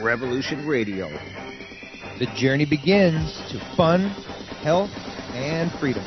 Revolution Radio. The journey begins to fun, health, and freedom.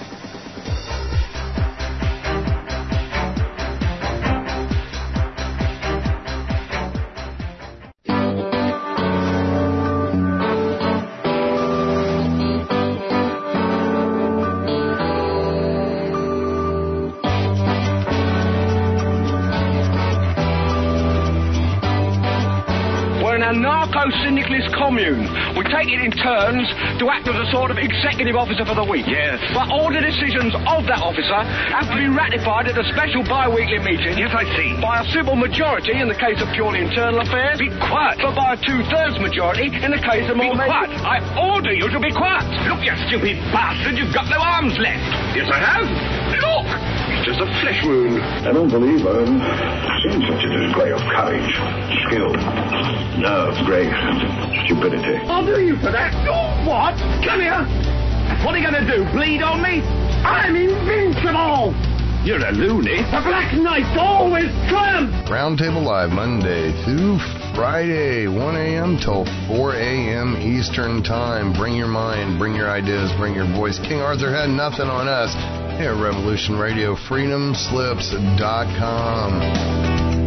Syndicalist commune. We take it in turns to act as a sort of executive officer for the week. Yes. But all the decisions of that officer have to be ratified at a special bi-weekly meeting. Yes, I see. By a simple majority in the case of purely internal affairs. Be quiet. But by a 2/3 majority in the case of more... Be quiet. I order you to be quiet. Look, you stupid bastard, you've got no arms left. Yes, I have. Look! It's just a flesh wound. I don't believe I've seen such a display of courage, skill, nerve, grace, and stupidity. I'll do you for that. You what? Come here. What are you going to do, bleed on me? I'm invincible. You're a loony. The Black Knight always triumphs. Roundtable Live, Monday through Friday, 1 a.m. till 4 a.m. Eastern Time. Bring your mind, bring your ideas, bring your voice. King Arthur had nothing on us. Here at Revolution Radio, freedomslips.com.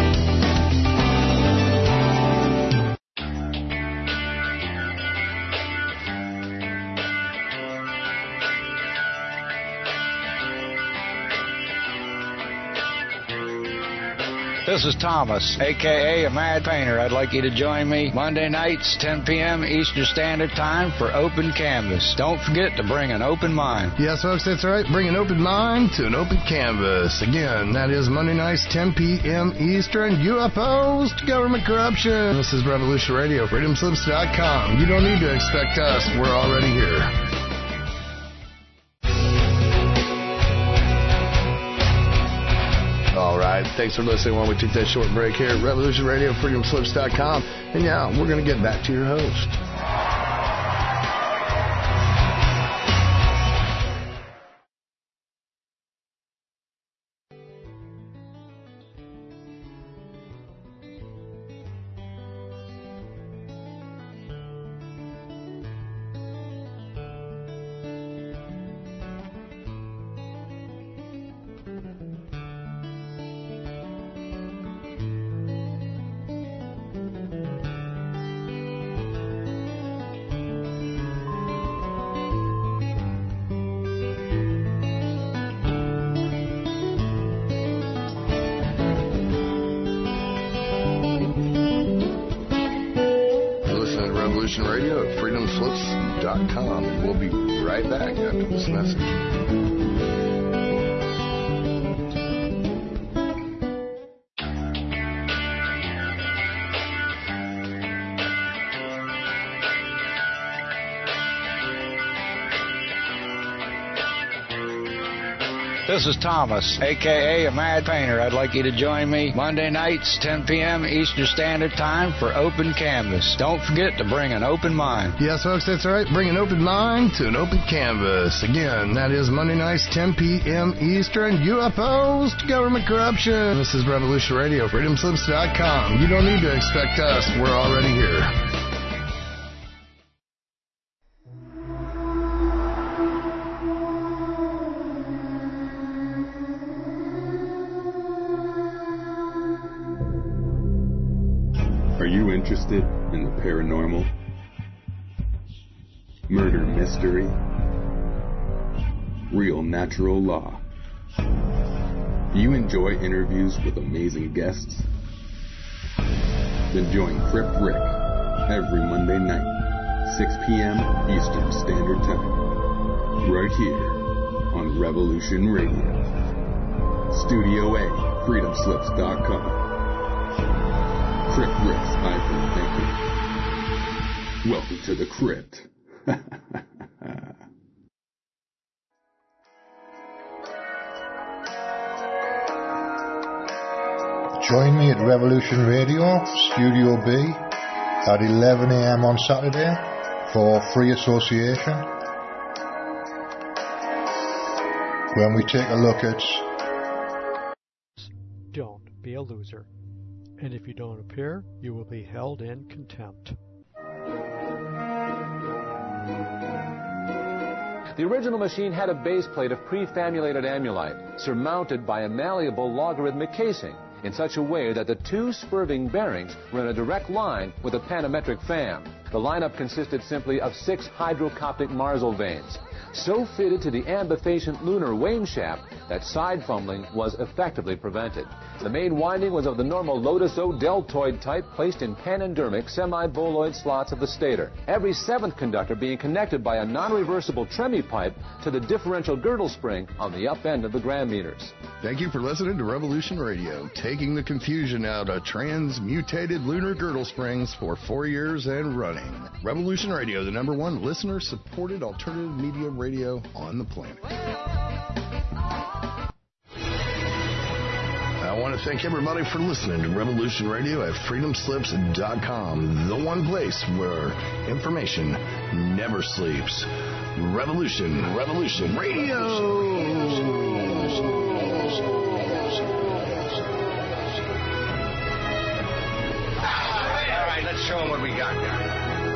This is Thomas, a.k.a. a Mad Painter. I'd like you to join me Monday nights, 10 p.m. Eastern Standard Time for Open Canvas. Don't forget to bring an open mind. Yes, folks, that's right. Bring an open mind to an open canvas. Again, that is Monday nights, 10 p.m. Eastern. UFOs to government corruption. This is Revolution Radio, freedomslips.com. You don't need to expect us. We're already here. All right, thanks for listening while we took that short break here at Revolution Radio, freedomslips.com. And now we're going to get back to your host. Radio at freedomslips.com, and we'll be right back after this message. This is Thomas, a.k.a. a Mad Painter. I'd like you to join me Monday nights, 10 p.m. Eastern Standard Time for Open Canvas. Don't forget to bring an open mind. Yes, folks, that's right. Bring an open mind to an open canvas. Again, that is Monday nights, 10 p.m. Eastern. UFOs to government corruption. This is Revolution Radio, freedomslips.com. You don't need to expect us. We're already here. Interested in the paranormal, murder mystery, real natural law? Do you enjoy interviews with amazing guests? Then join Crypt Rick every Monday night, 6 p.m. Eastern Standard Time, right here on Revolution Radio. Studio A, freedomslips.com. Crypt Rick's iPhone thinking. Welcome to the Crypt. Join me at Revolution Radio, Studio B, at 11 a.m. on Saturday for Free Association, when we take a look at... Don't be a loser. And if you don't appear, you will be held in contempt. The original machine had a base plate of prefamulated amulite, surmounted by a malleable logarithmic casing, in such a way that the two spurving bearings were in a direct line with a panometric fan. The lineup consisted simply of 6 hydrocoptic Marsal vanes, so fitted to the ambifacient lunar wane shaft that side fumbling was effectively prevented. The main winding was of the normal Lotus-O deltoid type placed in panendermic semi-boloid slots of the stator, every 7th conductor being connected by a non-reversible Tremie pipe to the differential girdle spring on the up end of the gram meters. Thank you for listening to Revolution Radio, taking the confusion out of transmutated lunar girdle springs for 4 years and running. Revolution Radio, the #1 listener-supported alternative media radio on the planet. I want to thank everybody for listening to Revolution Radio at freedomslips.com, the one place where information never sleeps. Revolution Radio. All right, let's show them what we got now.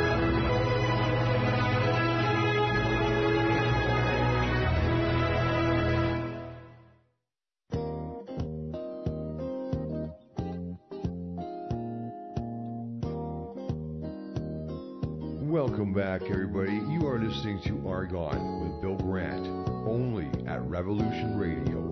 Welcome back, everybody. You are listening to Argon with Bill Grant, only at Revolution Radio.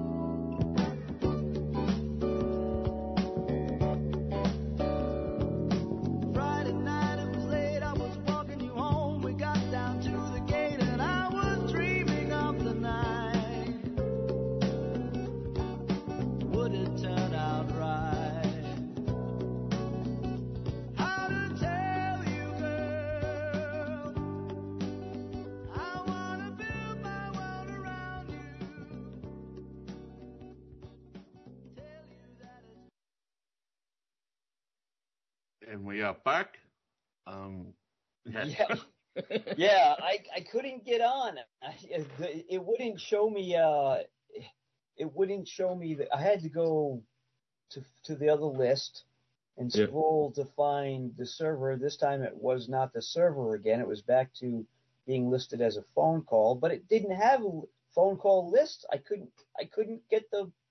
And we are back. Yeah, I couldn't get on. It wouldn't show me. It wouldn't show me that I had to go to the other list and scroll to find the server. This time it was not the server again. It was back to being listed as a phone call, but it didn't have a phone call list. I couldn't get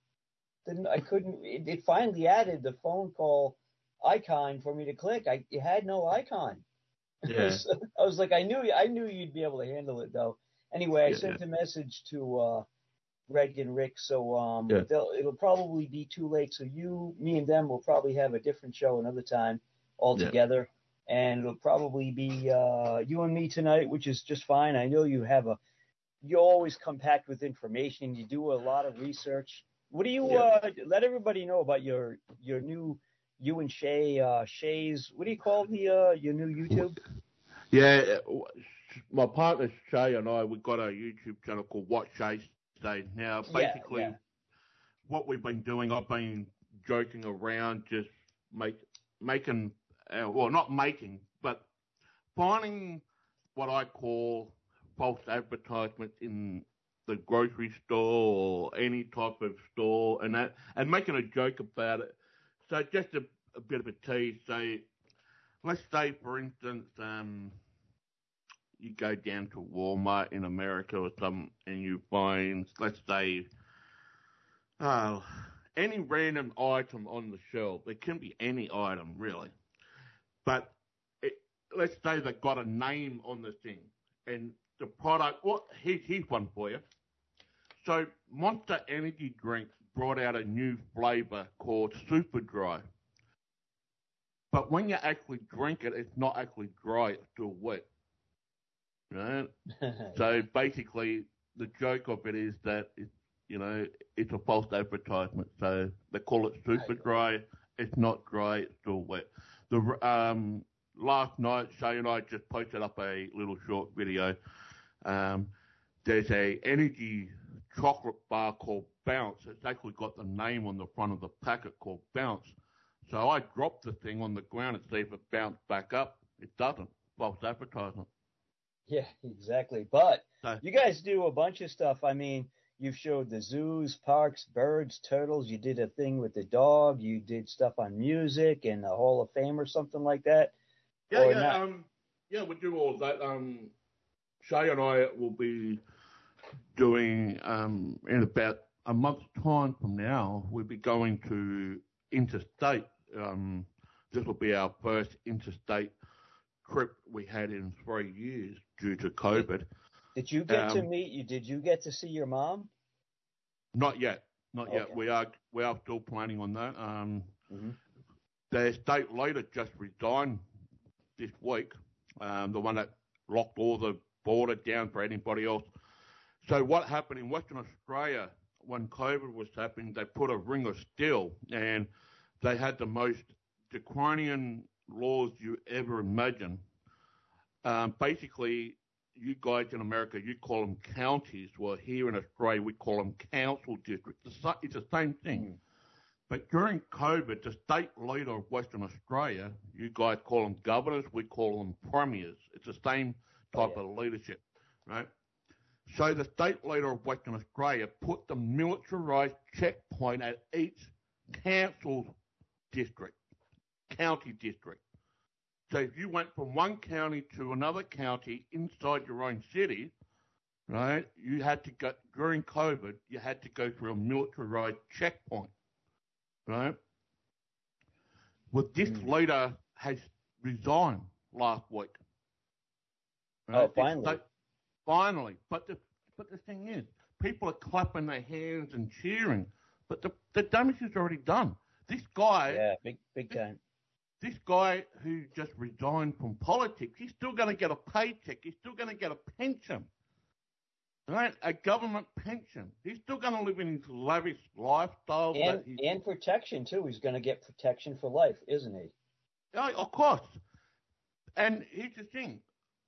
it finally added the phone call icon for me to click. It had no icon. Yeah. So I was like, I knew you'd be able to handle it though. Anyway, I sent a message to Greg and Rick, so it'll probably be too late. So me and them will probably have a different show another time all together, and it'll probably be you and me tonight, which is just fine. I know you always come packed with information. You do a lot of research. What do you let everybody know about your new? You and Shay's, what do you call your new YouTube? Yeah, my partner Shay and I, we've got a YouTube channel called What Shay Says. Now, basically, what we've been doing, I've been joking around, just making, not making, but finding what I call false advertisements in the grocery store or any type of store and making a joke about it. So just a bit of a tease. So let's say, for instance, you go down to Walmart in America or something and you find, let's say, any random item on the shelf. It can be any item, really. But let's say they've got a name on the thing. And the product, here's one for you. So Monster Energy Drinks brought out a new flavor called Super Dry. But when you actually drink it, it's not actually dry, it's still wet. Right? So basically, the joke of it is that it's a false advertisement. So they call it Super Dry. It's not dry, it's still wet. Last night, Shay and I just posted up a little short video. There's a energy chocolate bar called Bounce. It's actually got the name on the front of the packet called Bounce. So I dropped the thing on the ground and see if it bounced back up. It doesn't. False advertisement. Yeah, exactly. But you guys do a bunch of stuff. I mean, you've showed the zoos, parks, birds, turtles. You did a thing with the dog. You did stuff on music and the Hall of Fame or something like that. Yeah, we do all that. Shay and I will be doing, in about a month's time from now, we'll be going to interstate. This will be our first interstate trip we had in 3 years due to COVID. Did you get to meet you? Did you get to see your mom? Not yet. Not yet. We are still planning on that. The state leader just resigned this week, the one that locked all the border down for anybody else. So what happened in Western Australia when COVID was happening, they put a ring of steel, and they had the most draconian laws you ever imagine. Basically, you guys in America, you call them counties. Well, here in Australia, we call them council districts. It's the same thing. But during COVID, the state leader of Western Australia, you guys call them governors, we call them premiers. It's the same type of leadership, right? So the state leader of Western Australia put the militarised checkpoint at each council district, county district. So if you went from one county to another county inside your own city, right, you had to go, during COVID, you had to go through a militarised checkpoint, right? Well, this leader has resigned last week. Right? Oh, finally. Finally. But the thing is, people are clapping their hands and cheering, but the damage is already done. This guy... Yeah, big time. This guy who just resigned from politics, he's still going to get a paycheck. He's still going to get a pension, right? A government pension. He's still going to live in his lavish lifestyle. And protection, too. He's going to get protection for life, isn't he? Yeah, of course. And here's the thing.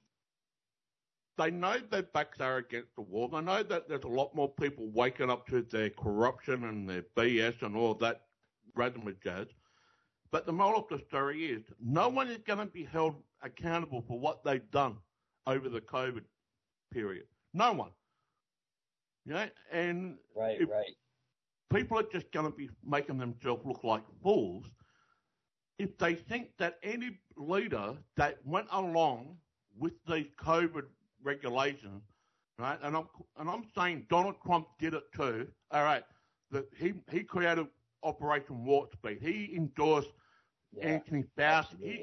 They know their backs are against the wall. They know that there's a lot more people waking up to their corruption and their BS and all that random jazz. But the moral of the story is no one is going to be held accountable for what they've done over the COVID period. No one. You know? And right. People are just going to be making themselves look like fools if they think that any leader that went along with these COVID regulations, right? And I'm saying Donald Trump did it too. All right, that he created Operation Warp Speed. He endorsed Anthony Fauci.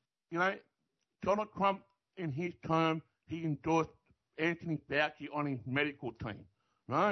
Donald Trump in his term, he endorsed Anthony Fauci on his medical team, right?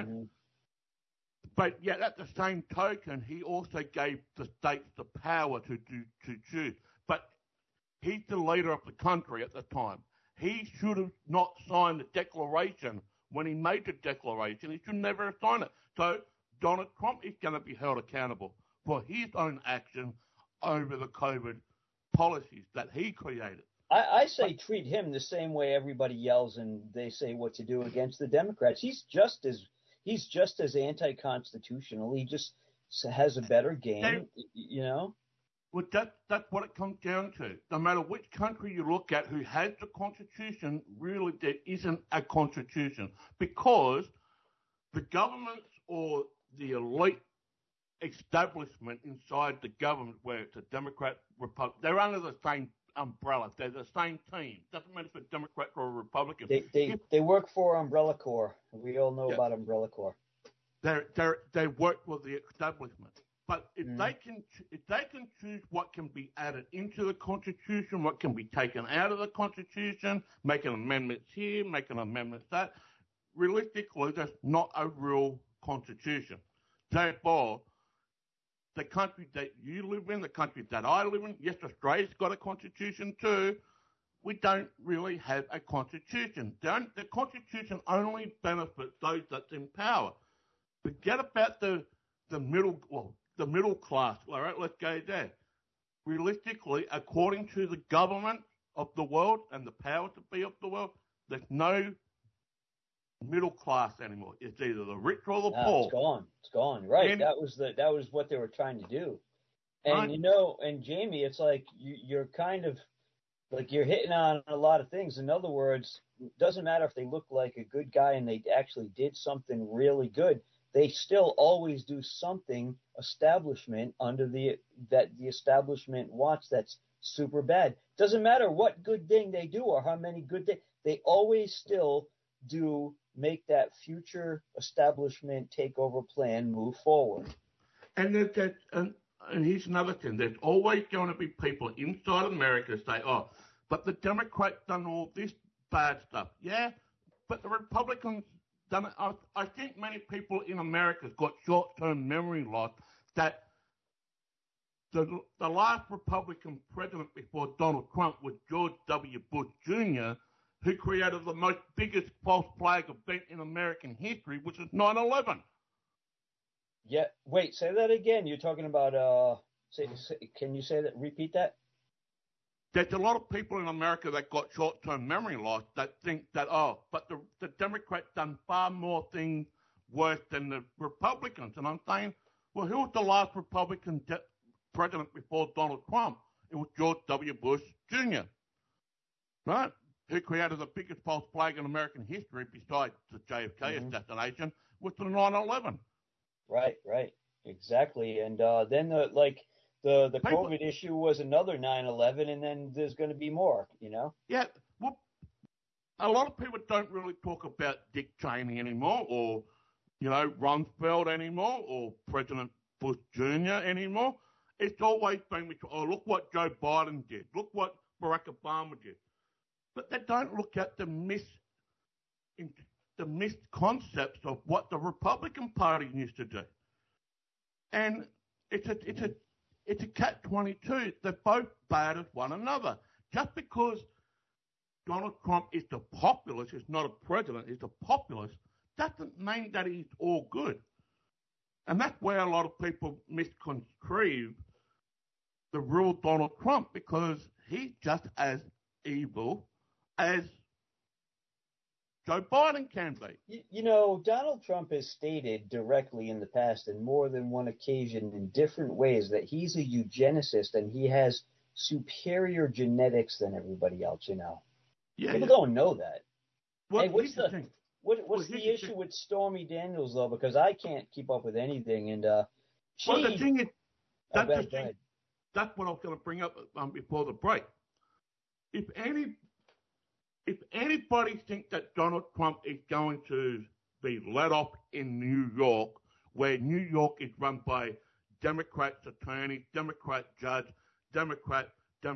But yet at the same token, he also gave the states the power to choose. But he's the leader of the country at the time. He should have not signed the declaration when he made the declaration. He should never have signed it. So Donald Trump is going to be held accountable for his own action over the COVID policies that he created. I say treat him the same way everybody yells and they say what to do against the Democrats. He's just as anti-constitutional. He just has a better game, you know. Well, that's what it comes down to. No matter which country you look at who has the Constitution, really there isn't a Constitution because the governments or the elite establishment inside the government, where it's a Democrat, Republican, they're under the same umbrella. They're the same team. Doesn't matter if it's Democrat or Republican. They work for Umbrella Corps. We all know about Umbrella Corps. They work for the establishment. But if they can choose what can be added into the Constitution, what can be taken out of the Constitution, making amendments here, making amendments that, realistically, that's not a real Constitution. Therefore, the country that you live in, the country that I live in, yes, Australia's got a Constitution too. We don't really have a Constitution. The Constitution only benefits those that's in power. Forget about the middle class. All right, let's go there. Realistically, according to the government of the world and the powers that be of the world, there's no middle class anymore. It's either the rich or the poor. It's gone. Right. And that was what they were trying to do. And and Jamie, it's like you're kind of like you're hitting on a lot of things. In other words, it doesn't matter if they look like a good guy and they actually did something really good. They still always do something establishment under the establishment wants that's super bad. Doesn't matter what good thing they do or how many good things, they always still do make that future establishment takeover plan move forward. And here's another thing. There's always going to be people inside America say, oh, but the Democrats done all this bad stuff. Yeah, but the Republicans done it. I think many people in America got short-term memory loss that the last Republican president before Donald Trump was George W. Bush Jr., who created the most biggest false flag event in American history, which is 9/11. Yeah, wait, say that again. You're talking about, can you say that, repeat that? There's a lot of people in America that got short-term memory loss that think that, oh, but the Democrats done far more things worse than the Republicans. And I'm saying, well, who was the last Republican president before Donald Trump? It was George W. Bush Jr., right? Who created the biggest false flag in American history besides the JFK assassination, was the 9/11. Right, exactly. And then the COVID issue was another 9/11, and then there's going to be more, you know? Yeah, well, a lot of people don't really talk about Dick Cheney anymore, or, you know, Rumsfeld anymore, or President Bush Jr. anymore. It's always been, oh, look what Joe Biden did. Look what Barack Obama did. But they don't look at the missed concepts of what the Republican Party used to do. And it's a catch-22. They're both bad as one another. Just because Donald Trump is the populist, is not a president, is a populist, doesn't mean that he's all good. And that's where a lot of people misconstrue the real Donald Trump, because he's just as evil as Joe Biden can be. You know, Donald Trump has stated directly in the past in more than one occasion in different ways that he's a eugenicist and he has superior genetics than everybody else, you know. Yeah, people don't know that. Well, hey, what's the issue with Stormy Daniels, though? Because I can't keep up with anything. And the thing is, that's what I was going to bring up before the break. If anybody thinks that Donald Trump is going to be let off in New York, where New York is run by Democrats attorneys, Democrat judge, Democrat,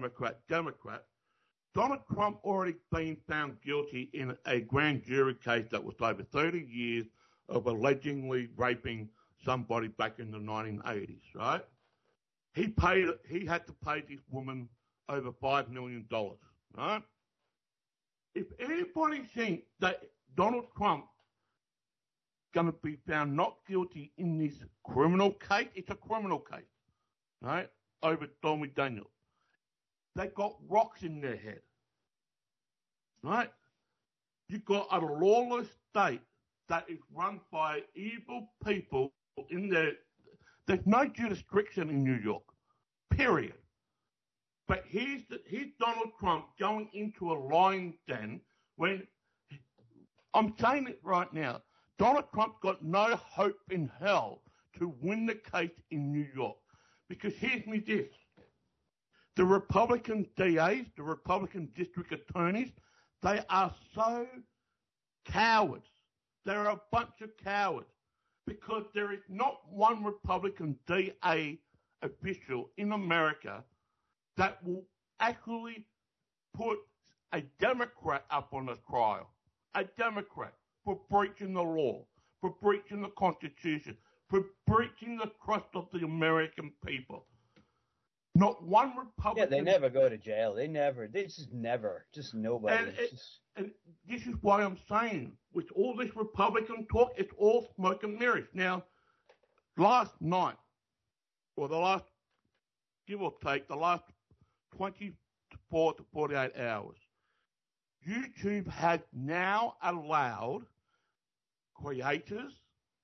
Donald Trump already been found guilty in a grand jury case that was over 30 years of allegedly raping somebody back in the 1980s, right? He had to pay this woman over $5 million, right? If anybody thinks that Donald Trump going to be found not guilty in this criminal case, it's a criminal case, right, over Stormy Daniels. They got rocks in their head, right? You've got a lawless state that is run by evil people in there. There's no jurisdiction in New York, period. But here's Donald Trump going into a lying den when, I'm saying it right now, Donald Trump's got no hope in hell to win the case in New York. Because here's me this. The Republican DAs, the Republican district attorneys, they are so cowards. They're a bunch of cowards. Because there is not one Republican DA official in America that will actually put a Democrat up on a trial. A Democrat for breaching the law, for breaching the Constitution, for breaching the trust of the American people. Not one Republican. Yeah, they never go to jail. They just never. Just nobody. And this is why I'm saying, with all this Republican talk, it's all smoke and mirrors. Now, last night, or the last, give or take, the last 24 to 48 hours, YouTube has now allowed creators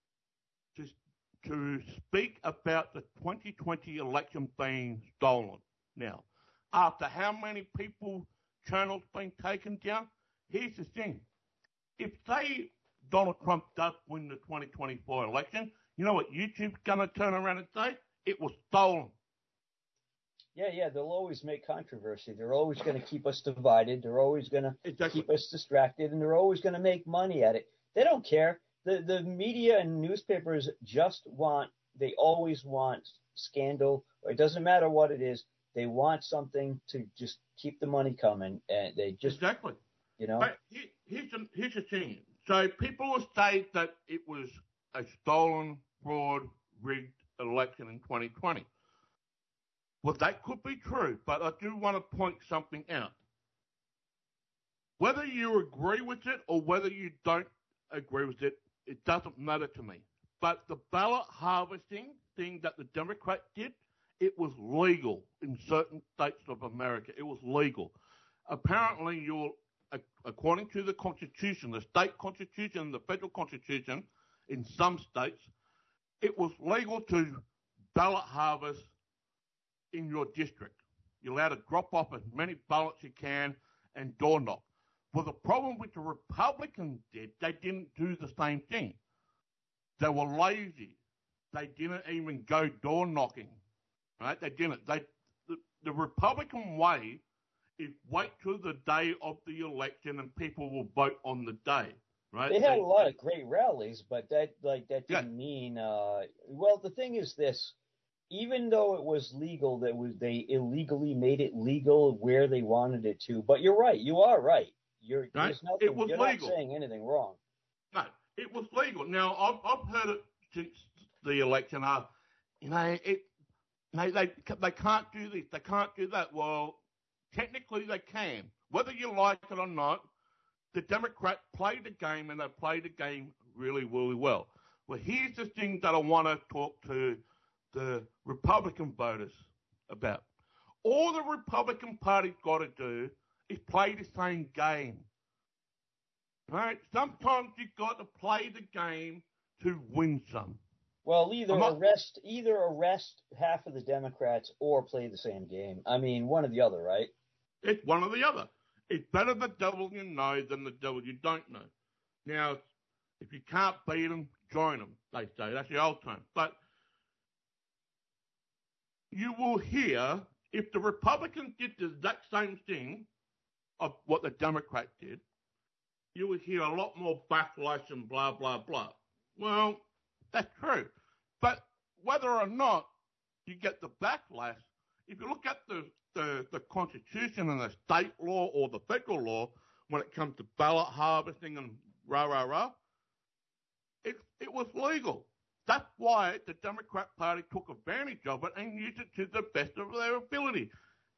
to speak about the 2020 election being stolen. Now, after how many channels been taken down, here's the thing. If, say, Donald Trump does win the 2024 election, you know what YouTube's going to turn around and say? It was stolen. Yeah, they'll always make controversy. They're always going to keep us divided. They're always going to keep us distracted, and they're always going to make money at it. They don't care. The media and newspapers they always want scandal, or it doesn't matter what it is. They want something to just keep the money coming, and they just exactly. But here's the thing. So people will state that it was a stolen, fraud, rigged election in 2020. Well, that could be true, but I do want to point something out. Whether you agree with it or whether you don't agree with it, it doesn't matter to me. But the ballot harvesting thing that the Democrats did, it was legal in certain states of America. It was legal. Apparently, according to the Constitution, the state Constitution, the federal Constitution, in some states, it was legal to ballot harvest in your district. You're allowed to drop off as many ballots you can and door knock. Well, the problem with the Republicans they didn't do the same thing. They were lazy. They didn't even go door knocking. Right? They didn't. The Republican way is wait till the day of the election and people will vote on the day. Right? They had a lot of great rallies, but that didn't mean. Well, the thing is this: even though it was legal, they illegally made it legal where they wanted it to. But you're right. You are right. You're not saying anything wrong. No, it was legal. Now I've heard it since the election. They can't do this. They can't do that. Well, technically they can. Whether you like it or not, the Democrats played the game, and they played the game really, really well. Well, here's the thing that I want to talk to the Republican voters about. All the Republican Party's got to do is play the same game. Right? Sometimes you've got to play the game to win some. Well, either arrest half of the Democrats or play the same game. I mean, one or the other, right? It's one or the other. It's better the devil you know than the devil you don't know. Now, if you can't beat them, join them, they say. That's the old term. But you will hear, if the Republicans did the exact same thing of what the Democrats did, you will hear a lot more backlash and blah, blah, blah. Well, that's true. But whether or not you get the backlash, if you look at the Constitution and the state law or the federal law when it comes to ballot harvesting and rah, it was legal. That's why the Democrat Party took advantage of it and used it to the best of their ability.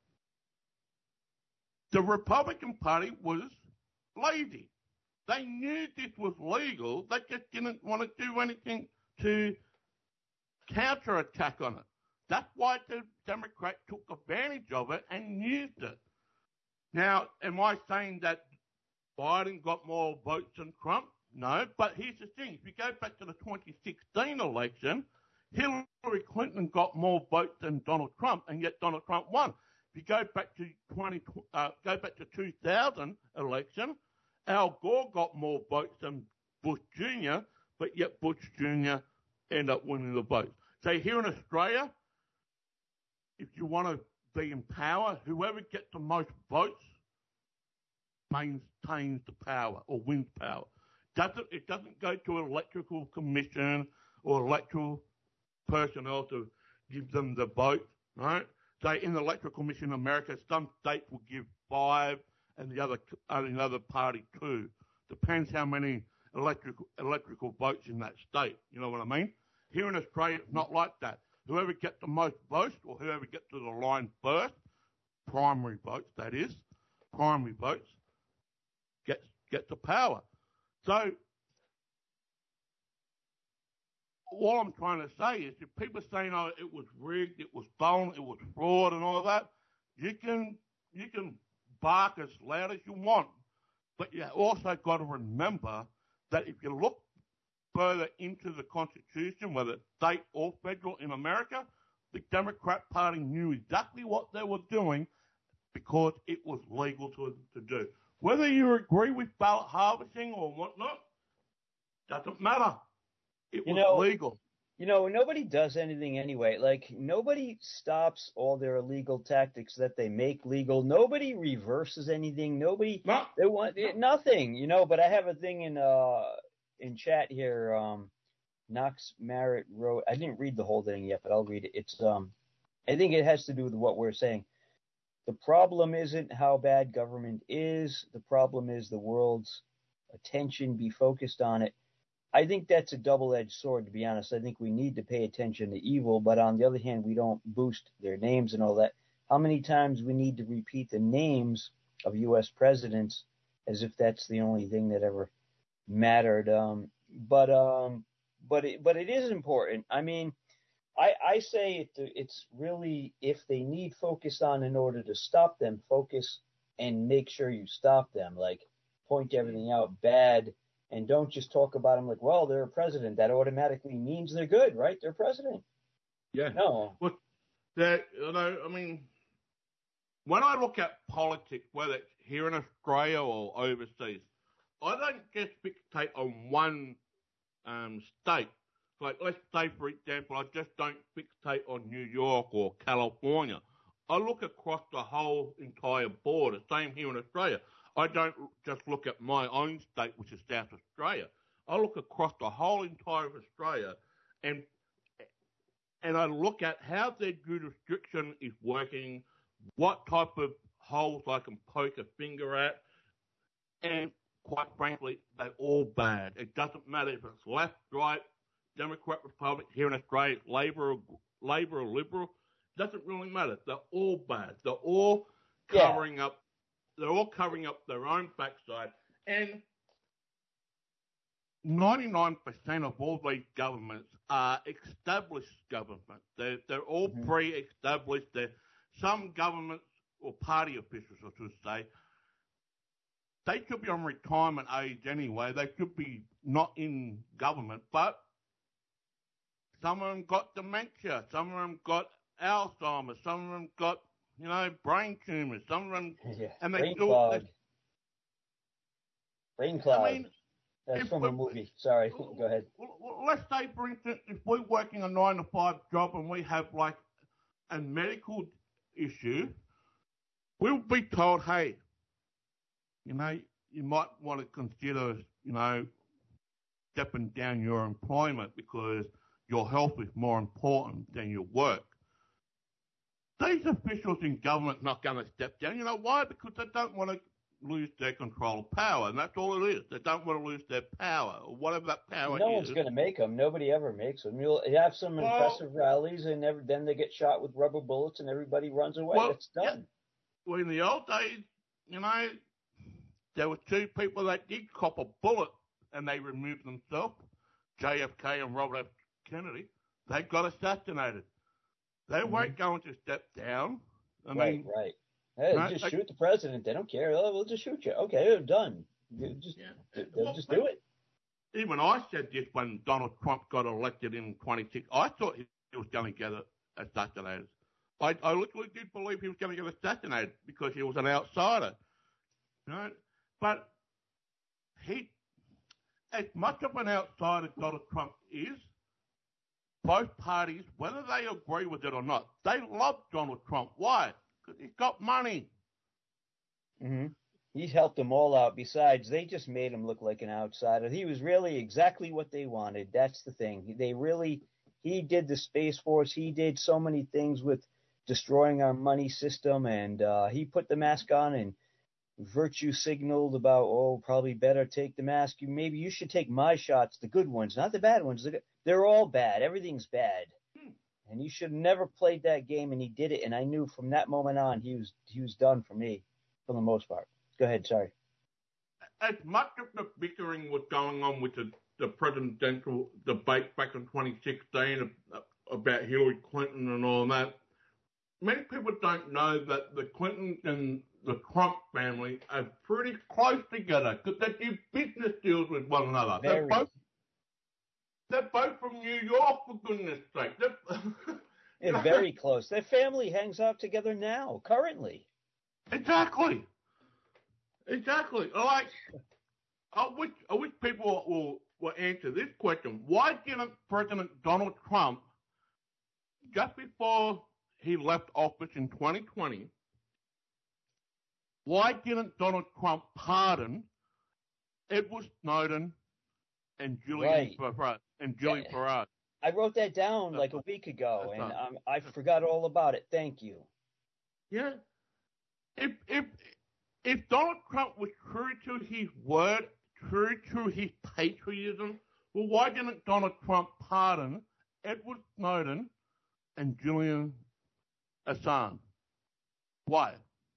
The Republican Party was lazy. They knew this was legal. They just didn't want to do anything to counterattack on it. That's why the Democrats took advantage of it and used it. Now, am I saying that Biden got more votes than Trump? No, but here's the thing. If you go back to the 2016 election, Hillary Clinton got more votes than Donald Trump, and yet Donald Trump won. If you go back to 2000 election, Al Gore got more votes than Bush Jr., but yet Bush Jr. ended up winning the votes. So here in Australia, if you want to be in power, whoever gets the most votes maintains the power or wins power. It doesn't go to an electoral commission or electoral personnel to give them the vote, right? So in the electoral commission in America, some states will give 5 and the other party 2. Depends how many electrical votes in that state. You know what I mean? Here in Australia, it's not like that. Whoever gets the most votes or whoever gets to the line first, primary votes, that is, primary votes, gets the power. So all I'm trying to say is if people are saying, oh, it was rigged, it was stolen, it was fraud and all that, you can bark as loud as you want. But you also got to remember that if you look further into the Constitution, whether it's state or federal in America, the Democrat Party knew exactly what they were doing because it was legal to do. Whether you agree with ballot harvesting or whatnot, doesn't matter. It was legal. You know, nobody does anything anyway. Like, nobody stops all their illegal tactics that they make legal. Nobody reverses anything. Nobody, they want nothing, you know. But I have a thing in chat here. Knox Merritt wrote, I didn't read the whole thing yet, but I'll read it. It's, I think it has to do with what we're saying. The problem isn't how bad government is. The problem is the world's attention be focused on it. I think that's a double-edged sword, to be honest. I think we need to pay attention to evil, but on the other hand, we don't boost their names and all that. How many times we need to repeat the names of U.S. presidents as if that's the only thing that ever mattered? But it is important. I mean, I say it's really, if they need focus on in order to stop them, focus and make sure you stop them. Like, point everything out bad. And don't just talk about them like, well, they're a president. That automatically means they're good, right? They're president. Yeah. No. Well, that, you know, I mean, when I look at politics, whether it's here in Australia or overseas, I don't just fixate on one state. Like, let's say, for example, I just don't fixate on New York or California. I look across the whole entire board. The same here in Australia. I don't just look at my own state, which is South Australia. I look across the whole entire of Australia, and I look at how their jurisdiction is working, what type of holes I can poke a finger at, and quite frankly, they're all bad. It doesn't matter if it's left, right, Democrat, Republic. Here in Australia, it's Labor or Liberal. It doesn't really matter. They're all bad. They're all covering up. They're all covering up their own backside. And 99% of all these governments are established governments. They're all pre-established. Some governments, or party officials, I should say, they should be on retirement age anyway. They should be not in government. But some of them got dementia. Some of them got Alzheimer's. Some of them got, you know, brain tumors. Some of them, and they brain do. clog. Brain clog. I mean, that's from a movie. Sorry, go ahead. Let's say, for instance, if we're working a 9-to-5 job and we have like a medical issue, we'll be told, hey, you know, you might want to consider, you know, stepping down your employment because your health is more important than your work. These officials in government not going to step down. You know why? Because they don't want to lose their control of power, and that's all it is. They don't want to lose their power, or whatever that power is. No one's going to make them. Nobody ever makes them. You have some impressive rallies, and then they get shot with rubber bullets, and everybody runs away. It's done. Yeah. Well, in the old days, you know, there were two people that did cop a bullet, and they removed themselves, JFK and Robert F. Kennedy. They got assassinated. They weren't going to step down. Right. Hey, just shoot the president. They don't care. Oh, we'll just shoot you. Okay, they're done. They'll just do it. Even I said this when Donald Trump got elected in 2016. I thought he was going to get assassinated. I literally did believe he was going to get assassinated because he was an outsider. You know? But he, as much of an outsider Donald Trump is, both parties, whether they agree with it or not, they love Donald Trump. Why? Because he's got money. Mm-hmm. He's helped them all out. Besides, they just made him look like an outsider. He was really exactly what they wanted. That's the thing. He did the Space Force. He did so many things with destroying our money system, and he put the mask on and virtue signaled about, probably better take the mask. Maybe you should take my shots, the good ones, not the bad ones. They're all bad. Everything's bad. And you should have never played that game, and he did it. And I knew from that moment on he was done for me, for the most part. Go ahead, sorry. As much of the bickering was going on with the presidential debate back in 2016 about Hillary Clinton and all that, many people don't know that the Clintons and the Trump family are pretty close together because they do business deals with one another. They're both from New York, for goodness sake. They're very close. Their family hangs out together now, currently. Exactly. Like, I wish people will will answer this question. Why didn't President Donald Trump, just before he left office in 2020, why didn't Donald Trump pardon Edward Snowden and Julian Farage? I wrote that down like a week ago, and I forgot all about it. Thank you. Yeah. If Donald Trump was true to his word, true to his patriotism, well, why didn't Donald Trump pardon Edward Snowden and Julian Assange? Why?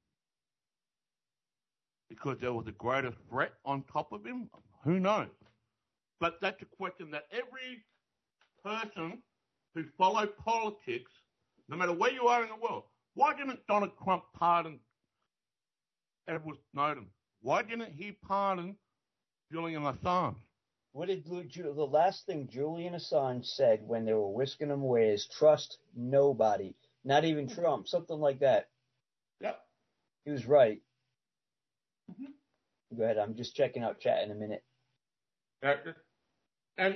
Because there was a greater threat on top of him? Who knows? But that's a question that every person who follows politics, no matter where you are in the world, why didn't Donald Trump pardon Edward Snowden? Why didn't he pardon Julian Assange? What did the last thing Julian Assange said when they were whisking him away is trust nobody, not even Trump, something like that. Yep. He was right. Mm-hmm. Go ahead. I'm just checking out chat in a minute. And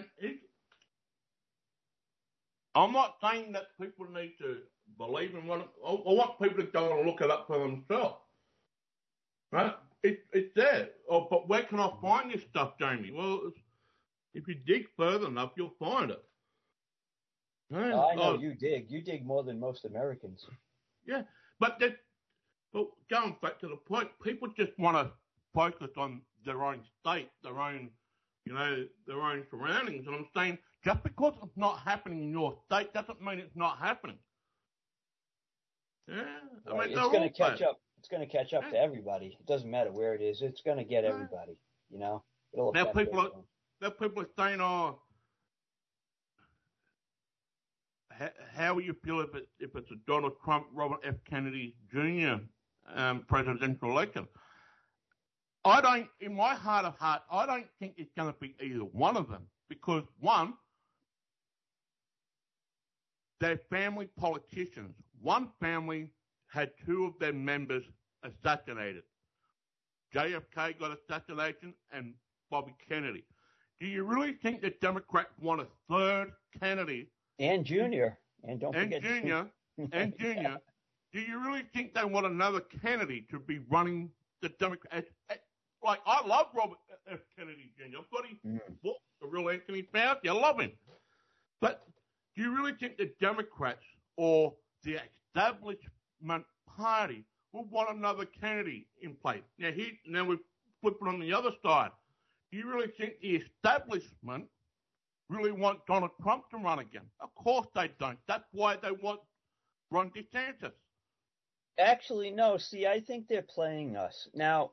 I'm not saying that people need to believe in what. I want people to go and look it up for themselves. Right? It's there. Oh, but where can I find this stuff, Jamie? Well, if you dig further enough, you'll find it. Right? I know you dig. You dig more than most Americans. Yeah, but going back to the point, people just want to focus on their own state, their own surroundings. And I'm saying, just because it's not happening in your state doesn't mean it's not happening. Yeah, right. I mean, it's going to catch up. It's going to catch up to everybody. It doesn't matter where it is. It's going to get everybody. You know. Now people are saying, "Oh, how will you feel if it's a Donald Trump, Robert F. Kennedy Jr. Presidential election?" In my heart of hearts, I don't think it's going to be either one of them because one, they're family politicians. One family had two of their members assassinated. JFK got assassination and Bobby Kennedy. Do you really think the Democrats want a third Kennedy? And Junior. And don't forget Junior. And Junior. Do you really think they want another Kennedy to be running the Democrats? Like, I love Robert F. Kennedy Jr. I've got his book, The Real Anthony Fauci. I love him. But do you really think the Democrats or the establishment party will want another Kennedy in place? Now we're flipping on the other side. Do you really think the establishment really want Donald Trump to run again? Of course they don't. That's why they want Ron DeSantis. Actually, no. See, I think they're playing us. Now,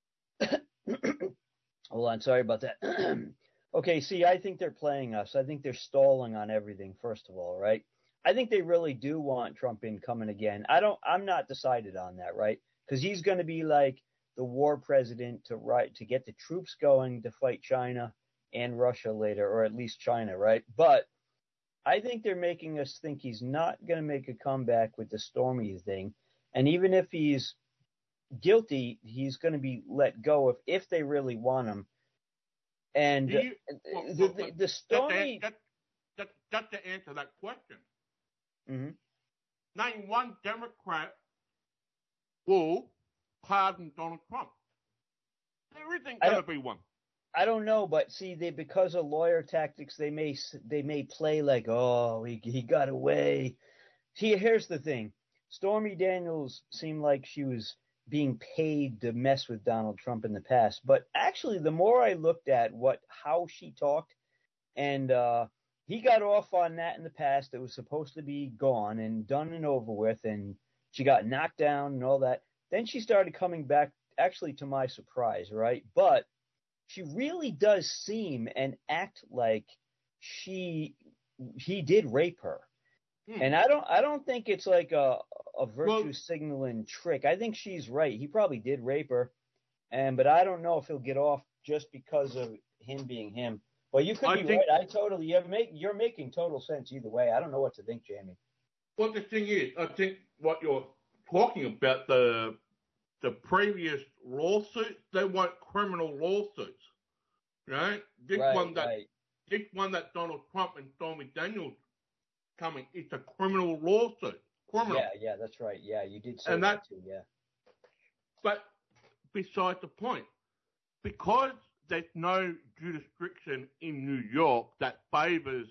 hold on. Sorry about that. Okay, see, I think they're playing us. I think they're stalling on everything, first of all, right? I think they really do want Trump coming again. I'm not decided on that, right? Because he's going to be like the war president to get the troops going to fight China and Russia later, or at least China, right? But I think they're making us think he's not going to make a comeback with the Stormy thing. And even if he's guilty, he's going to be let go if they really want him. And the Stormy... Just to answer that question. Mm-hmm. Name one Democrat will pardon Donald Trump. There isn't going to be one. I don't know, but see, because of lawyer tactics, they may play like, oh, he got away. Here's the thing: Stormy Daniels seemed like she was being paid to mess with Donald Trump in the past, but actually, the more I looked at how she talked, and he got off on that in the past. It was supposed to be gone and done and over with, and she got knocked down and all that. Then she started coming back, actually to my surprise, right? But she really does seem and act like he did rape her. And I don't think it's like a virtue signaling trick. I think she's right. He probably did rape her, but I don't know if he'll get off just because of him being him. Well, you could be right. You're making total sense either way. I don't know what to think, Jamie. Well, the thing is, I think what you're talking about, the previous lawsuits, they weren't criminal lawsuits. right? This one that Donald Trump and Stormy Daniels coming, it's a criminal lawsuit. Criminal. Yeah, that's right. Yeah, you did say that too, yeah. But besides the point, because there's no jurisdiction in New York that favors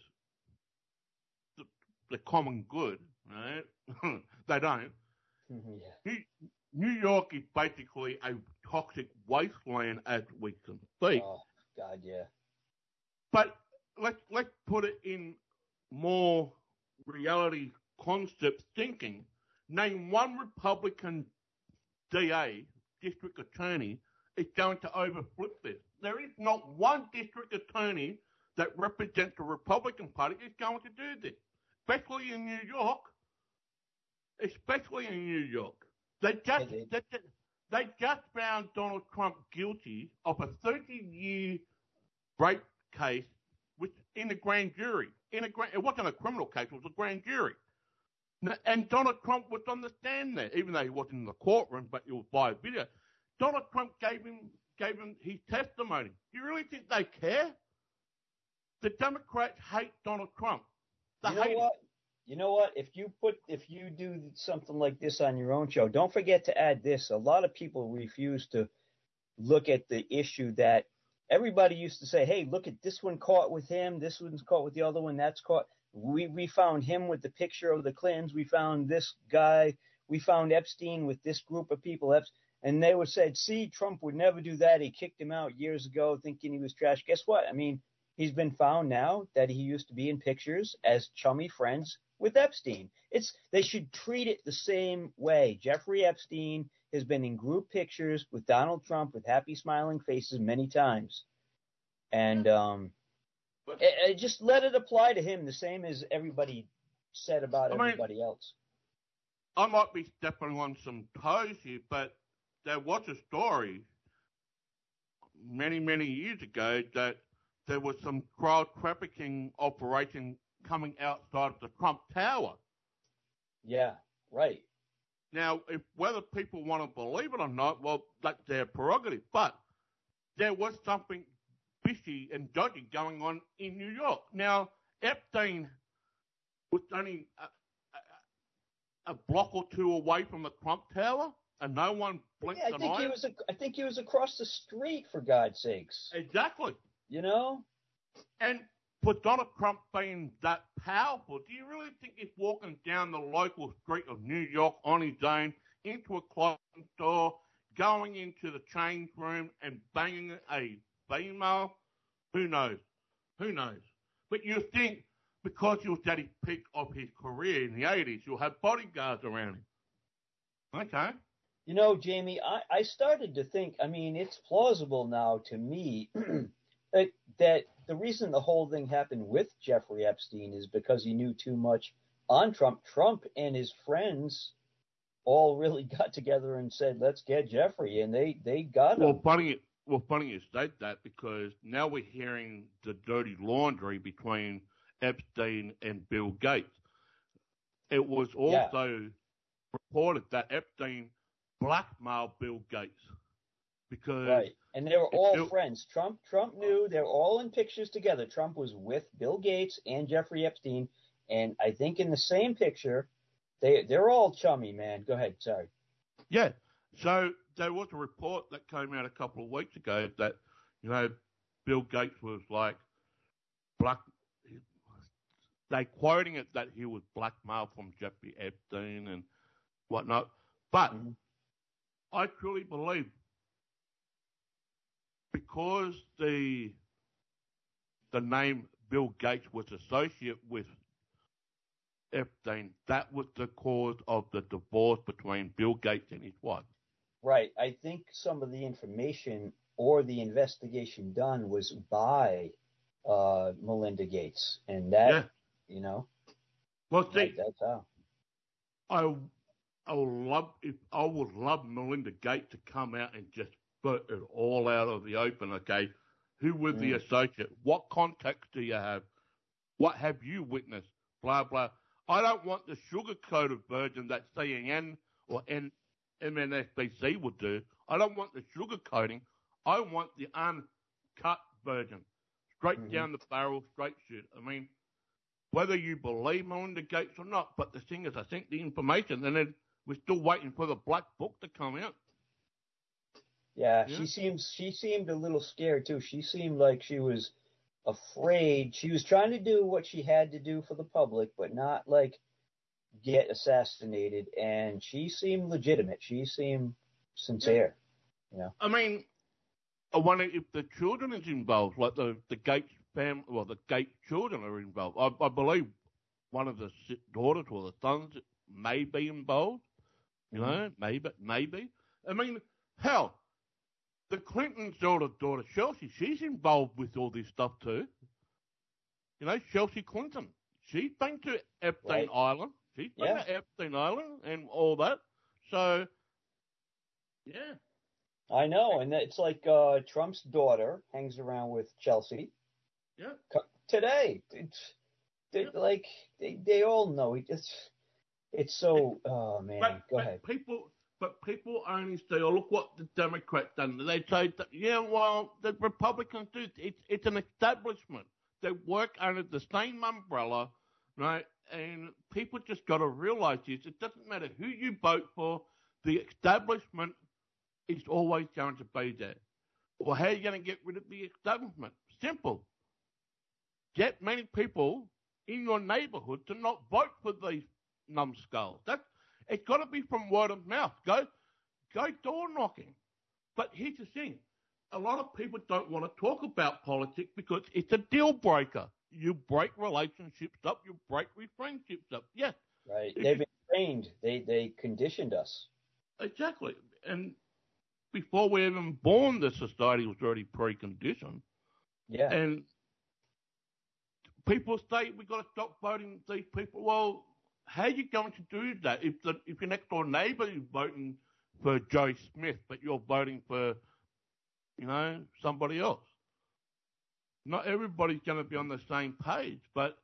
the common good, right? They don't. Yeah. New York is basically a toxic wasteland, as we can see. Oh, God, yeah. But let's put it in more reality concept thinking. Name one Republican DA, district attorney, is going to overflip this. There is not one district attorney that represents the Republican Party is going to do this, especially in New York. Especially in New York. They just found Donald Trump guilty of a 30-year rape case in a grand jury. It wasn't a criminal case, it was a grand jury. And Donald Trump was on the stand there, even though he wasn't in the courtroom, but it was by video. Donald Trump gave him his testimony. Do you really think they care? The Democrats hate Donald Trump. You know what? If you do something like this on your own show, don't forget to add this. A lot of people refuse to look at the issue that everybody used to say, hey, look at this one caught with him, this one's caught with the other one, that's caught. We found him with the picture of the Clintons. We found this guy. We found Epstein with this group of people. And they would say, see, Trump would never do that. He kicked him out years ago thinking he was trash. Guess what? I mean, he's been found now that he used to be in pictures as chummy friends with Epstein. They should treat it the same way. Jeffrey Epstein has been in group pictures with Donald Trump with happy smiling faces many times. And just let it apply to him the same as everybody said about everybody else. I might be stepping on some toes here, but there was a story many, many years ago that there was some child trafficking operation coming outside of the Trump Tower. Yeah, right. Now, whether people want to believe it or not, well, that's their prerogative. But there was something fishy and dodgy going on in New York. Now, Epstein was only a block or two away from the Trump Tower, and no one blinked an eye. I think he was across the street, for God's sakes. Exactly. You know? And for Donald Trump being that powerful, do you really think he's walking down the local street of New York on his own, into a clothing store, going into the change room and banging a female? Who knows? Who knows? But you think because he was at his peak of his career in the 80s, you'll have bodyguards around him. Okay. You know, Jamie, I started to think, I mean, it's plausible now to me that the reason the whole thing happened with Jeffrey Epstein is because he knew too much on Trump. Trump and his friends all really got together and said, let's get Jeffrey, and they got him. Funny you state that, because now we're hearing the dirty laundry between Epstein and Bill Gates. It was also reported that Epstein blackmailed Bill Gates. Because right, and they were all friends. Trump knew they were all in pictures together. Trump was with Bill Gates and Jeffrey Epstein, and I think in the same picture, they're all chummy, man. Go ahead, sorry. Yeah, so there was a report that came out a couple of weeks ago that, you know, Bill Gates was like they quoting it that he was blackmailed from Jeffrey Epstein and whatnot. But I truly believe, because the name Bill Gates was associated with Epstein, that was the cause of the divorce between Bill Gates and his wife. Right. I think some of the information or the investigation done was by Melinda Gates, and that, you know. Well, see, that's how. I would love Melinda Gates to come out and just put it all out of the open, okay? Who was the associate? What contacts do you have? What have you witnessed? Blah, blah. I don't want the sugar-coated version that CNN or MSNBC would do. I don't want the sugar-coating. I want the cut version. Straight down the barrel, straight shit. I mean, whether you believe Melinda Gates or not, but the thing is, I think the information, and then we're still waiting for the black book to come out. Yeah, she seemed a little scared too. She seemed like she was afraid. She was trying to do what she had to do for the public, but not like get assassinated. And she seemed legitimate. She seemed sincere. You know. I mean, I wonder if the children is involved, like the Gates family, well, the Gates children are involved. I believe one of the daughters or the sons may be involved. You know, maybe. I mean, hell, the Clintons' daughter Chelsea, she's involved with all this stuff too. You know, Chelsea Clinton, she's been to Epstein Island. She's been to Epstein Island and all that. So, yeah. I know, and it's like Trump's daughter hangs around with Chelsea. Yeah. Today, they all know. It's so. Oh man, go ahead. People only say, "Oh, look what the Democrats done." They say, "Yeah, well, the Republicans do. It's an establishment. They work under the same umbrella, right?" And people just got to realize this. It doesn't matter who you vote for. The establishment is always going to be there. Well, how are you going to get rid of the establishment? Simple. Get many people in your neighborhood to not vote for these numbskulls. It's got to be from word of mouth. Go door knocking. But here's the thing. A lot of people don't want to talk about politics because it's a deal breaker. You break relationships up. You break friendships up. Yes. Right. They've been trained. They conditioned us. Exactly. And before we were even born, the society was already preconditioned. Yeah. And people say we've got to stop voting these people. Well, how are you going to do that if your next door neighbour is voting for Joe Smith, but you're voting for, somebody else? Not everybody's going to be on the same page, but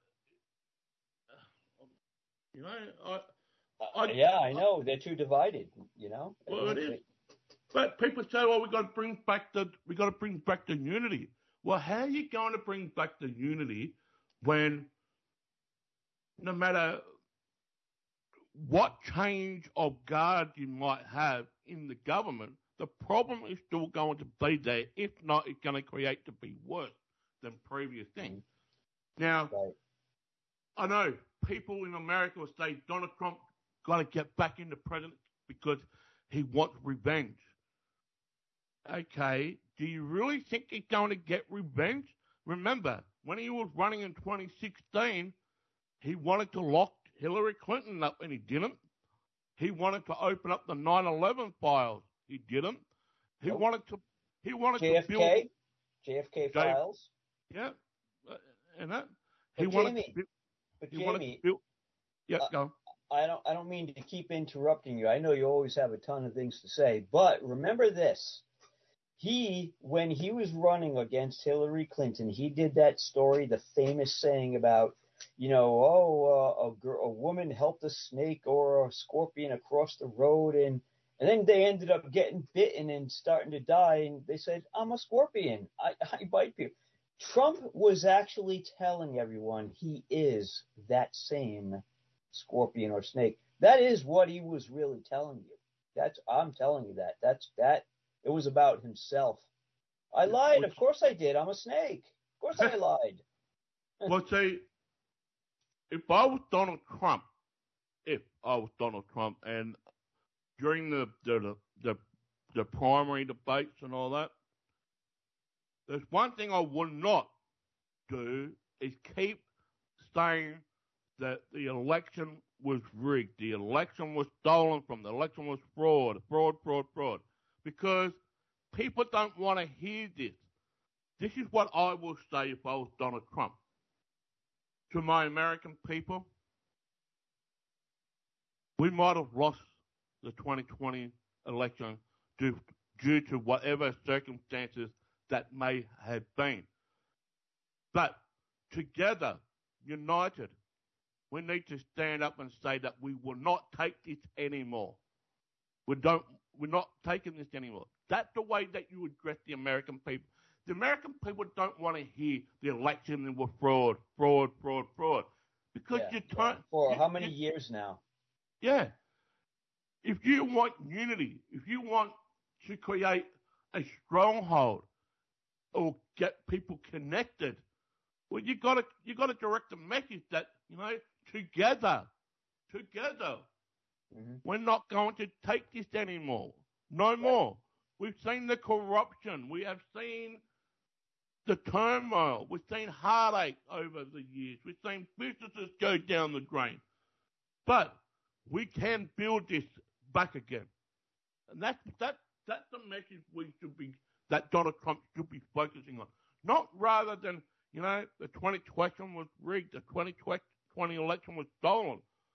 I know they're too divided. Well, it is. But people say, "Well, we got to bring back the unity." Well, how are you going to bring back the unity when no matter what change of guard you might have in the government, the problem is still going to be there. If not, it's going to create to be worse than previous things. Now, I know people in America will say Donald Trump got to get back into president because he wants revenge. Okay, do you really think he's going to get revenge? Remember, when he was running in 2016, he wanted to lock Hillary Clinton up, and he didn't. He wanted to open up the 9/11 files. He didn't. He wanted to JFK? to build JFK files. Yeah, and that he wanted to build. Yeah, go. I don't mean to keep interrupting you. I know you always have a ton of things to say, but remember this. When he was running against Hillary Clinton, he did that story, the famous saying about, a woman helped a snake or a scorpion across the road, and then they ended up getting bitten and starting to die, and they said, "I'm a scorpion. I bite people." Trump was actually telling everyone he is that same scorpion or snake. That is what he was really telling you. I'm telling you that. It was about himself. I lied. Of course I did. I'm a snake. Of course I lied. Well, see, if I was Donald Trump, and during the primary debates and all that, there's one thing I would not do is keep saying that the election was rigged, the election was stolen from, the election was fraud. Because people don't want to hear this. This is what I will say if I was Donald Trump. To my American people, we might have lost the 2020 election due to whatever circumstances that may have been. But together, united, we need to stand up and say that we will not take this anymore. We're not taking this anymore. That's the way that you address the American people. The American people don't want to hear the election was fraud. Because you turn... For how many years now? Yeah. If you want unity, if you want to create a stronghold or get people connected, well, you got to direct a message that, together, we're not going to take this anymore. No more. We've seen the corruption. We have seen the turmoil. We've seen heartache over the years. We've seen businesses go down the drain. But we can build this back again. And that's the message that Donald Trump should be focusing on. Not rather than, the 2020 election was rigged, the 2020 election was stolen.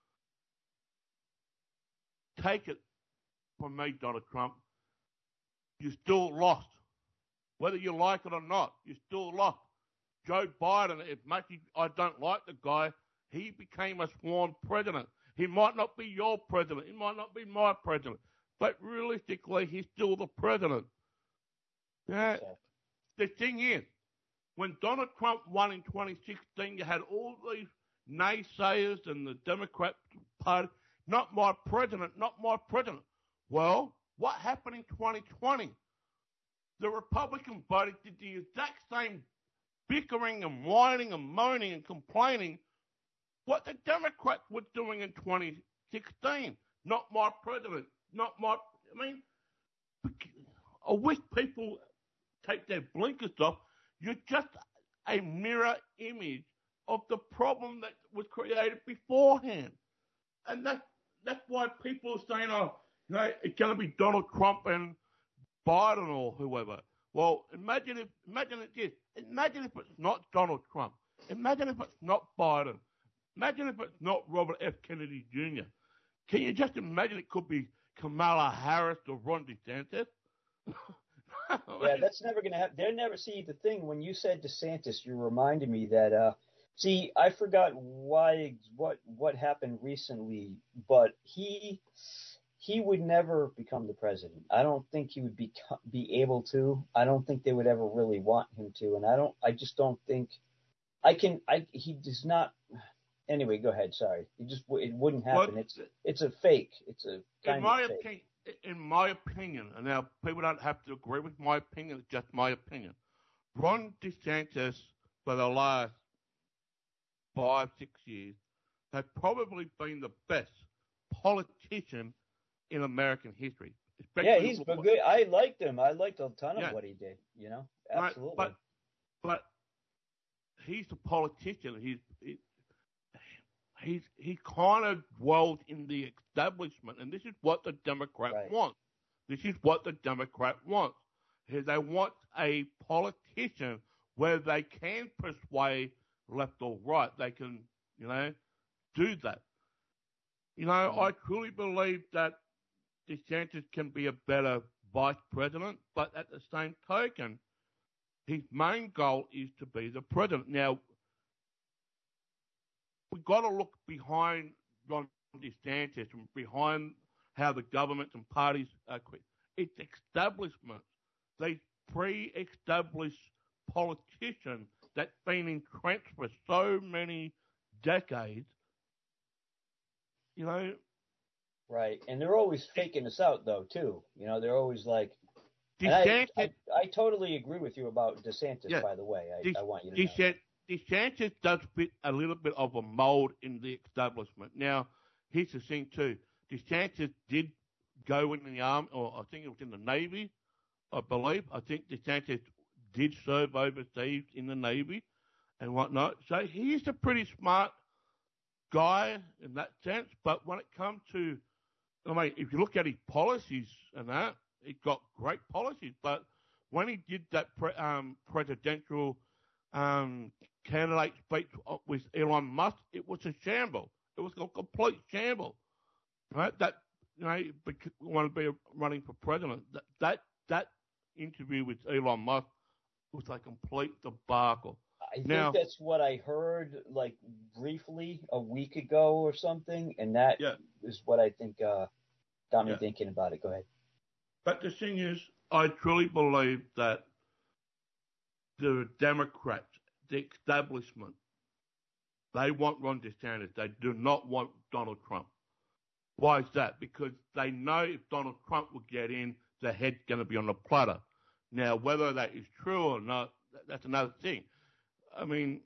Take it from me, Donald Trump. You still lost. Whether you like it or not, you still lost. Joe Biden, as much as I don't like the guy, he became a sworn president. He might not be your president. He might not be my president. But realistically, he's still the president. Yeah. The thing is, when Donald Trump won in 2016, you had all these naysayers and the Democrat Party, not my president. Well, what happened in 2020? The Republican Party did the exact same bickering and whining and moaning and complaining what the Democrats were doing in 2016. Not my president. I wish people take their blinkers off. You're just a mirror image of the problem that was created beforehand. And that's why people are saying, it's going to be Donald Trump and Biden or whoever. Well, imagine if it's not Donald Trump. Imagine if it's not Biden. Imagine if it's not Robert F. Kennedy Jr. Can you just imagine it could be Kamala Harris or Ron DeSantis? Yeah, that's never going to happen. They're never. See, the thing, when you said DeSantis, you reminded me that, I forgot what happened recently, but he would never become the president. I don't think he would be able to. I don't think they would ever really want him to. And I just don't think he does not. Anyway, go ahead. Sorry. It wouldn't happen. It's a fake. It's a kind of fake. In my opinion, and now people don't have to agree with my opinion, it's just my opinion. Ron DeSantis, for the last 5-6 years, has probably been the best politician in American history. Yeah, he's good. I liked him. I liked a ton of what he did. Absolutely. Right, but he's a politician. He kind of dwelled in the establishment, and this is what the Democrat wants. This is what the Democrat wants. They want a politician where they can persuade left or right. They can, do that. I truly believe that DeSantis can be a better vice president, but at the same token, his main goal is to be the president. Now, we've got to look behind Ron DeSantis and behind how the governments and parties are. It's establishment. They pre-established politicians that's been entrenched for so many decades. Right, and they're always faking us out, though, too. They're always like. I totally agree with you about DeSantis, by the way. I want you to know. DeSantis does fit a little bit of a mold in the establishment. Now, here's the thing, too. DeSantis did go in the army, or I think it was in the Navy, I believe. I think DeSantis did serve overseas in the Navy and whatnot. So he's a pretty smart guy in that sense. But when it comes to, if you look at his policies and that, he got great policies. But when he did that presidential candidate speech with Elon Musk, it was a shamble. It was a complete shamble, right? That want to be running for president. That interview with Elon Musk was a complete debacle. I think that's what I heard, briefly a week ago or something, and that is what I think got me thinking about it. Go ahead. But the thing is, I truly believe that the Democrats, the establishment, they want Ron DeSantis. They do not want Donald Trump. Why is that? Because they know if Donald Trump will get in, their head's going to be on the platter. Now, whether that is true or not, that's another thing. I mean,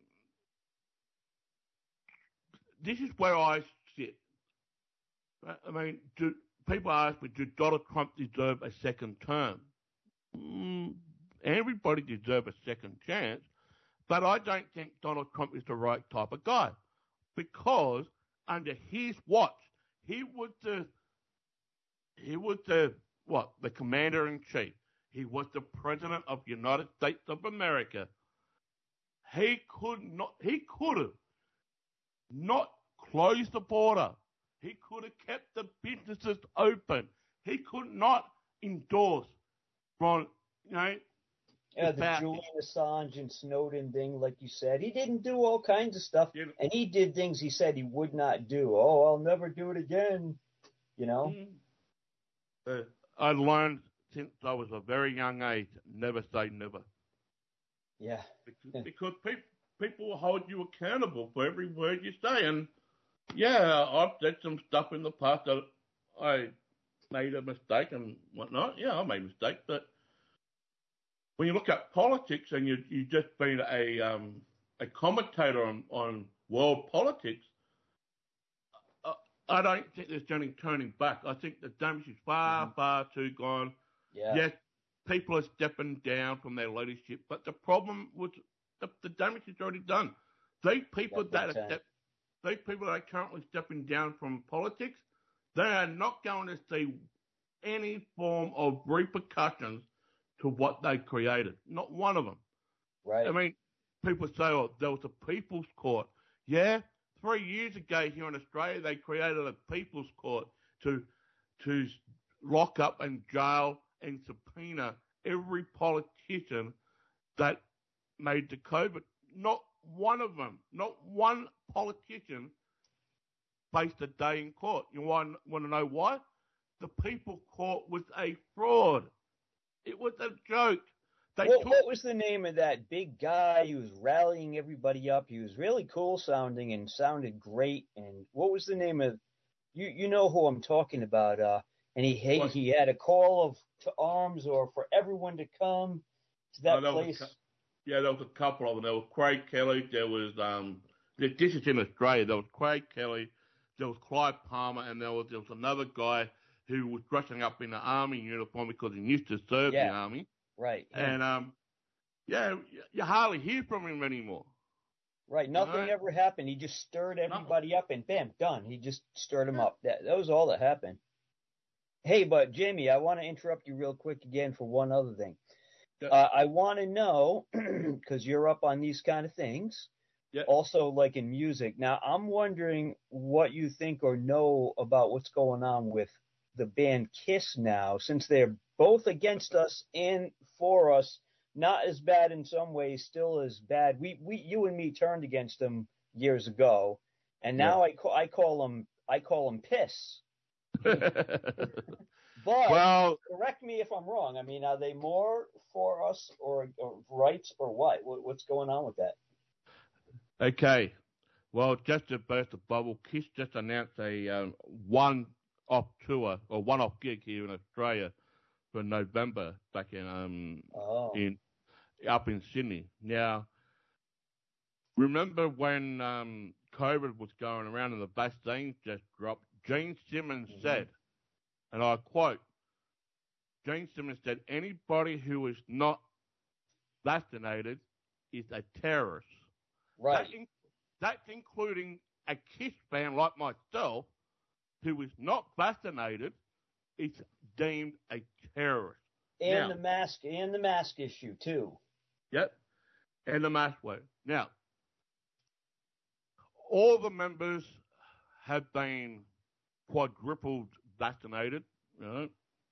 this is where I sit. I mean, people ask me, do Donald Trump deserve a second term? Everybody deserves a second chance, but I don't think Donald Trump is the right type of guy, because under his watch, he was the commander-in-chief. He was the president of the United States of America. He could have not closed the border. He could have kept the businesses open. He could not endorse from, the Julian Assange and Snowden thing, like you said. He didn't do all kinds of stuff, and he did things he said he would not do. Oh, I'll never do it again, I learned since I was a very young age, never say never. Yeah. Because people will hold you accountable for every word you say. And, yeah, I've said some stuff in the past that I made a mistake and whatnot. Yeah, I made mistakes, but when you look at politics and you've just been a commentator on world politics, I don't think there's any turning back. I think the damage is far, far too gone. Yeah. Yes, people are stepping down from their leadership, but the problem was the damage is already done. These people that are currently stepping down from politics, they are not going to see any form of repercussions to what they created. Not one of them. Right. I mean, people say, oh, there was a people's court. Yeah, 3 years ago here in Australia, they created a people's court to lock up and jail and subpoena every politician that made the COVID. Not one of them, not one politician faced a day in court. You want to know why? The People's Court was a fraud. It was a joke. What was the name of that big guy who was rallying everybody up? He was really cool sounding and sounded great. And what was the name of? You know who I'm talking about? And he had a call to arms or for everyone to come to that place. There was a couple of them. There was Craig Kelly. There was this is in Australia. There was Craig Kelly. There was Clive Palmer, and there was another guy who was dressing up in the army uniform because he used to serve the army. Right. And, you hardly hear from him anymore. Right. Nothing ever happened. He just stirred everybody up and bam, done. He just stirred them up. That was all that happened. Hey, but Jamie, I want to interrupt you real quick again for one other thing. I want to know, because you're up on these kind of things, also like in music. Now, I'm wondering what you think or know about what's going on with the band Kiss now, since they're both against us and for us. Not as bad in some ways, still as bad. You and me turned against them years ago, and now I call them Piss. But correct me if I'm wrong. I mean, are they more for us or rights or what? What's going on with that? Okay. Well, just to burst the bubble, Kiss just announced a one-off tour or one-off gig here in Australia for November back in up in Sydney. Now, remember when COVID was going around and the vaccines just dropped? Gene Simmons said, and I quote, Gene Simmons said, anybody who is not vaccinated is a terrorist. Right. That's including a Kiss fan like myself who is not vaccinated is deemed a terrorist. And the mask issue too. Yep. And the mask way. Now, all the members have been quadrupled vaccinated. You know.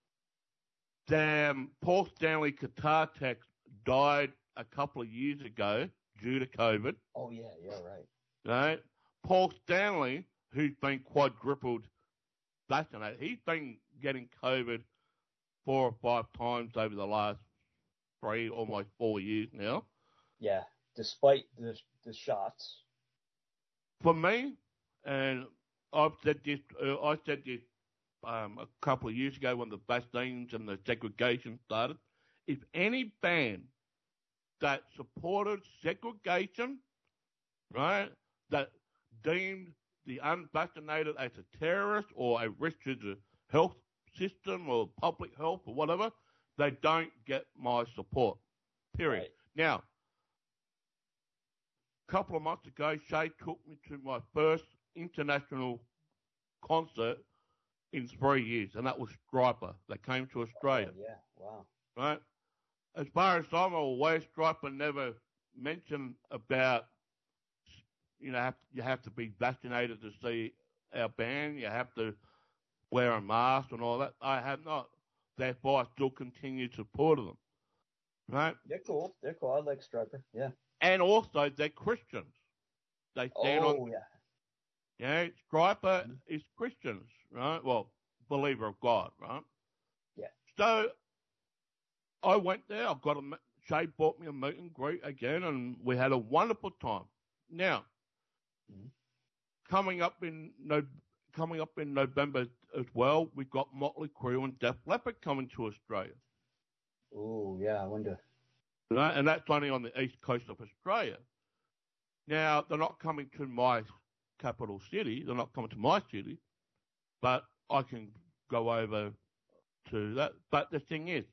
Damn, Paul Stanley guitar tech died a couple of years ago due to COVID. Oh yeah, right. Right. Paul Stanley, who's been quadrupled vaccinated, he's been getting COVID 4 or 5 times over the last 3, almost 4 years now. Yeah, despite the shots. For me, and I said this a couple of years ago when the vaccines and the segregation started. If any band that supported segregation, right, that deemed the unvaccinated as a terrorist or a risk to the health system or public health or whatever, they don't get my support, period. Right. Now, a couple of months ago, Shay took me to my first international concert in 3 years, and that was Striper. They came to Australia. Oh, yeah, wow. Right? As far as I'm aware, Striper never mentioned about, you have to be vaccinated to see our band. You have to wear a mask and all that. I have not. Therefore, I still continue to support them. Right? They're cool. I like Striper. Yeah. And also, they're Christians. They stand on. Yeah. Yeah, Striper is Christians, right? Well, believer of God, right? Yeah. So I went there. Shay bought me a meet and greet again, and we had a wonderful time. Now, coming up in November as well, we've got Motley Crue and Def Leppard coming to Australia. Oh, yeah, I wonder. Right? And that's only on the east coast of Australia. Now, they're not coming to my capital city. They're not coming to my city, but I can go over to that. But the thing is,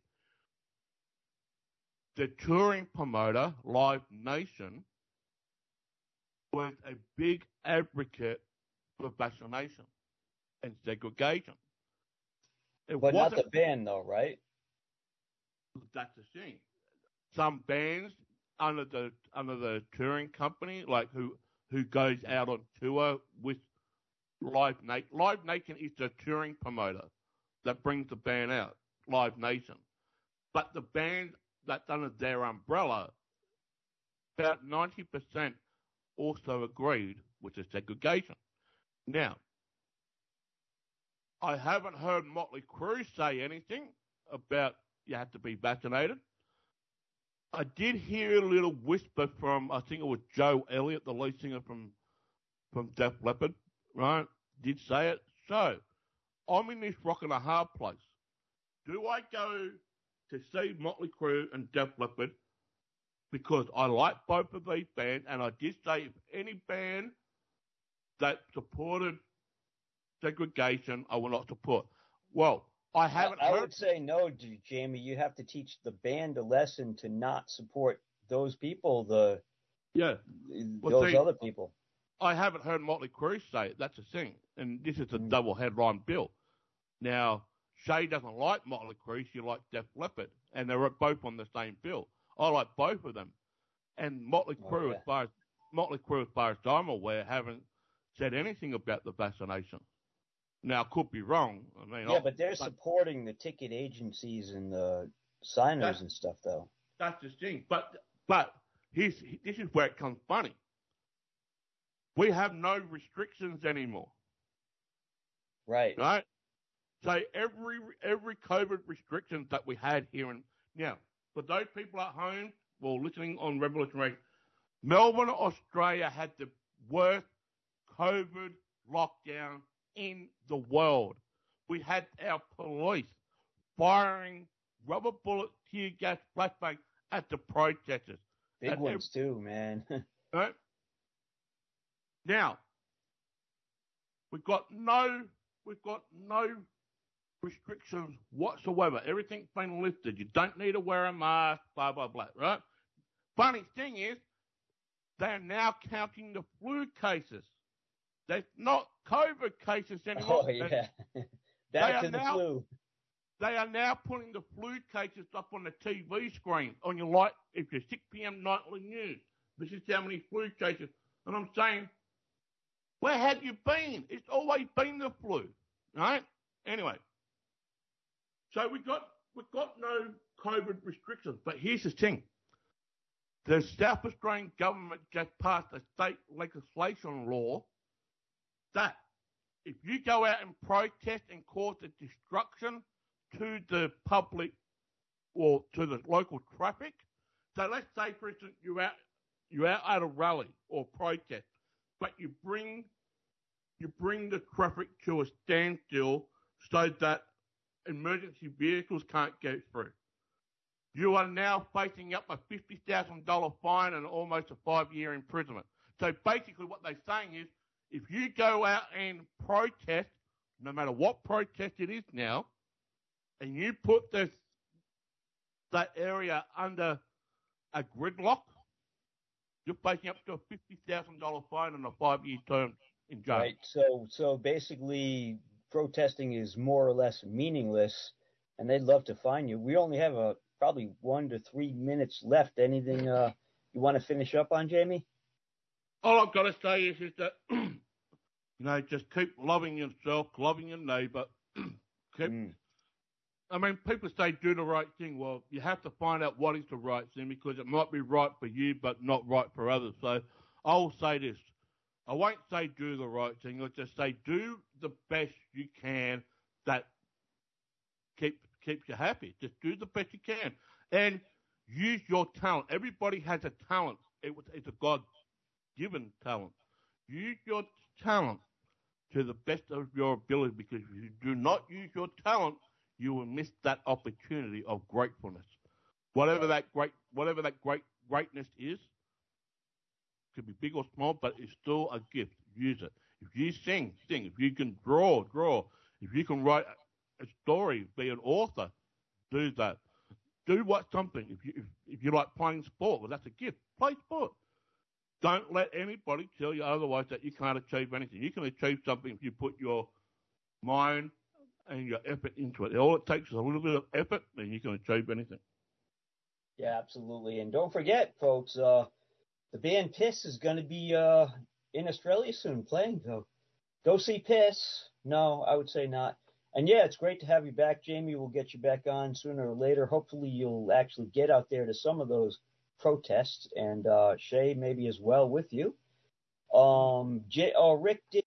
the touring promoter, Live Nation, was a big advocate for vaccination and segregation. But not the band, though, right? That's the thing. Some bands under the touring company, like who goes out on tour with Live Nation. Live Nation is the touring promoter that brings the band out, Live Nation. But the band that's under their umbrella, about 90% also agreed with the segregation. Now, I haven't heard Motley Crue say anything about you have to be vaccinated. I did hear a little whisper from, I think it was Joe Elliott, the lead singer from Def Leppard, right? Did say it. So, I'm in this rock and a hard place. Do I go to see Motley Crue and Def Leppard because I like both of these bands, and I did say if any band that supported segregation, I will not support. Well, I haven't heard. I would say no, Jamie. You have to teach the band a lesson to not support those people, those other people. I haven't heard Motley Crue say it. That's the thing. And this is a double headline bill. Now, Shay doesn't like Motley Crue. She likes Def Leppard. And they're both on the same bill. I like both of them. And Motley Crue, as far as I'm aware, haven't said anything about the vaccination. Now, I could be wrong. I mean, but they're supporting the ticket agencies and the signers and stuff, though. That's the thing. But this is where it comes funny. We have no restrictions anymore. Right. Right? So every COVID restrictions that we had here now, for those people at home, listening on Revolution Radio, Melbourne, Australia had the worst COVID lockdown in the world. We had our police firing rubber bullets, tear gas, flashbang at the protesters. Big ones too, man. Right? Now, we've got no restrictions whatsoever. Everything's been lifted. You don't need to wear a mask, blah, blah, blah, right? Funny thing is, they're now counting the flu cases. They're not COVID cases anymore. Oh, yeah. Back to the flu. They are now putting the flu cases up on the TV screen on your if you're 6 p.m. nightly news. This is how many flu cases. And I'm saying, where have you been? It's always been the flu, right? Anyway, so we've got no COVID restrictions. But here's the thing. The South Australian government just passed a state legislation law that if you go out and protest and cause a destruction to the public or to the local traffic, So let's say, for instance, you're out at a rally or protest, but you bring the traffic to a standstill so that emergency vehicles can't go through. You are now facing up a $50,000 fine and almost a 5-year imprisonment. So basically what they're saying is, if you go out and protest, no matter what protest it is now, and you put that area under a gridlock, you're facing up to a $50,000 fine and a 5-year term in jail. Right. So basically, protesting is more or less meaningless, and they'd love to fine you. We only have probably 1 to 3 minutes left. Anything you want to finish up on, Jamie? All I've got to say is that, just keep loving yourself, loving your neighbour. I mean, people say do the right thing. Well, you have to find out what is the right thing because it might be right for you but not right for others. So I'll say this. I won't say do the right thing. I'll just say do the best you can that keeps you happy. Just do the best you can. And use your talent. Everybody has a talent. It's a God-given talent. Use your talent to the best of your ability because if you do not use your talent, you will miss that opportunity of gratefulness. Whatever that greatness is, could be big or small, but it's still a gift. Use it. If you sing. If you can draw. If you can write a story, be an author, do that. Do something. If you like playing sport, well, that's a gift. Play sport. Don't let anybody tell you otherwise that you can't achieve anything. You can achieve something if you put your mind and your effort into it. All it takes is a little bit of effort, and you can achieve anything. Yeah, absolutely. And don't forget, folks, the band Piss is going to be in Australia soon playing. So go see Piss. No, I would say not. And, yeah, it's great to have you back, Jamie. We'll get you back on sooner or later. Hopefully you'll actually get out there to some of those protests, and Shay maybe as well with you. Rick did.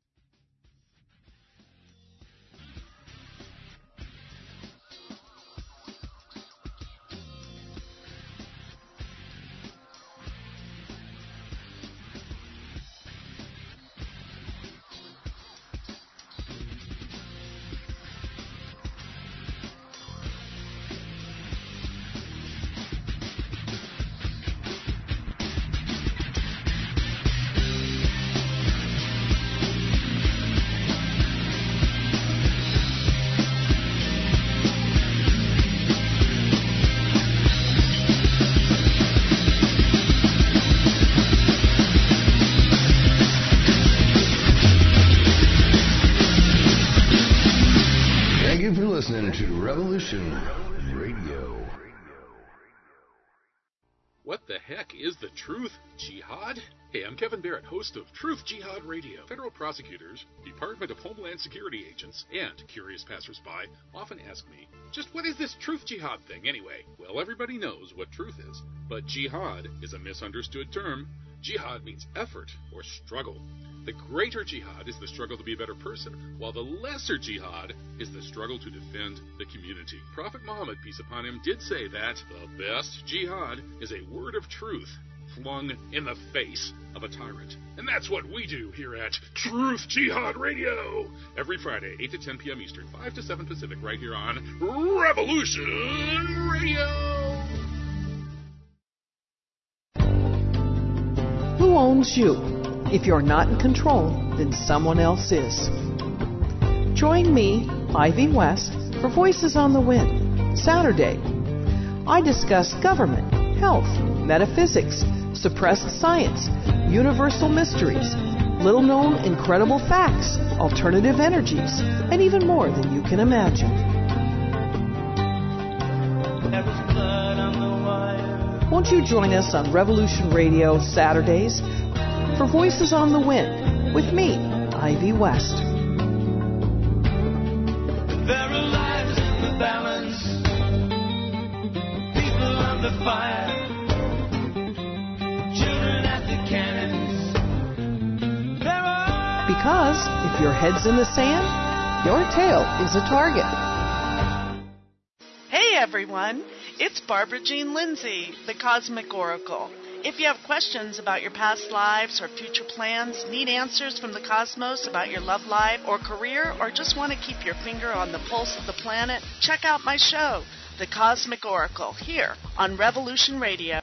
Revolution Radio. What the heck is the Truth Jihad? Hey, I'm Kevin Barrett, host of Truth Jihad Radio. Federal prosecutors, Department of Homeland Security agents, and curious passersby often ask me, just what is this Truth Jihad thing anyway? Well, everybody knows what truth is, but jihad is a misunderstood term. Jihad means effort or struggle. The greater jihad is the struggle to be a better person, while the lesser jihad is the struggle to defend the community. Prophet Muhammad, peace upon him, did say that the best jihad is a word of truth flung in the face of a tyrant. And that's what we do here at Truth Jihad Radio. Every Friday, 8 to 10 p.m. Eastern, 5 to 7 Pacific, right here on Revolution Radio. Who owns you? If you're not in control, then someone else is. Join me, Ivy West, for Voices on the Wind, Saturday. I discuss government, health, metaphysics, suppressed science, universal mysteries, little-known incredible facts, alternative energies, and even more than you can imagine. Won't you join us on Revolution Radio Saturdays for Voices on the Wind with me, Ivy West. There are lives in the balance, people under fire, children at the cannons. Because if your head's in the sand, your tail is a target. Hey everyone, It's Barbara Jean Lindsay, the Cosmic Oracle. If you have questions about your past lives or future plans, need answers from the cosmos about your love life or career, or just want to keep your finger on the pulse of the planet, check out my show, The Cosmic Oracle, here on Revolution Radio.